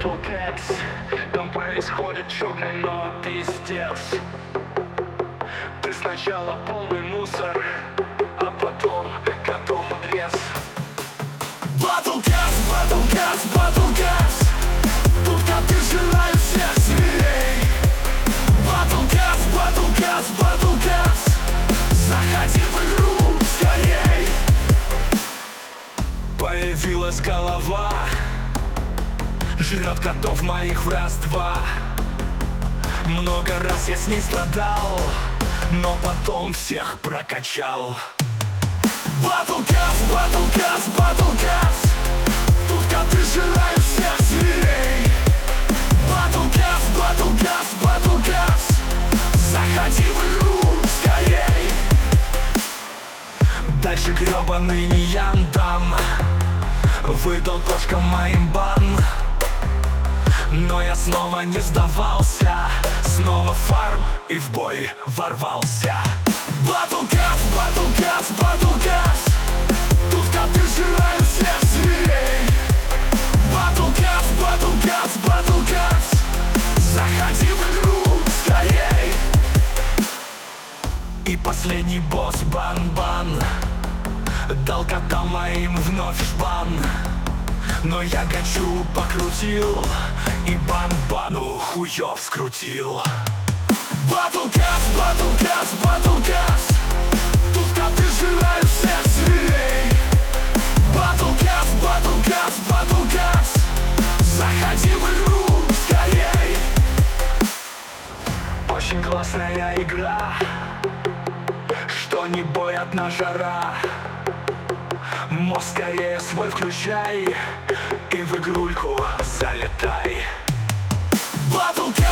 Battlecats, там происходит черный, но пиздец. Ты сначала полный мусор, а потом котом обрез. Battlecats, Battlecats, Battlecats, тут коты жирают всех зверей. Battlecats, Battlecats, Battlecats, заходи в игру скорей. Появилась голова, жрет котов моих в раз-два. Много раз я с ней страдал, но потом всех прокачал. Battlecats, Battlecats, Battlecats, тут коты жирают всех зверей. Battlecats, Battlecats, Battlecats, заходи в игру скорей. Дальше гребаный Ниандам выдал кошкам моим бан. Но я снова не сдавался, снова фарм и в бой ворвался. Battlecats, Battlecats, Battlecats, тут коты жирают всех зверей. Battlecats, Battlecats, Battlecats, заходи в игру скорей. И последний босс Бан-Бан дал котам моим вновь бан. Но я гачу покрутил и Бан-Бану хуёв скрутил. Battlecats, Battlecats, Battlecats, тут коты жирают всех зверей. Battlecats, Battlecats, Battlecats, заходи в игру скорей. Очень классная игра, что не бой, одна жара. Мозг скорее свой включай и в игрульку залетай. Battlecats.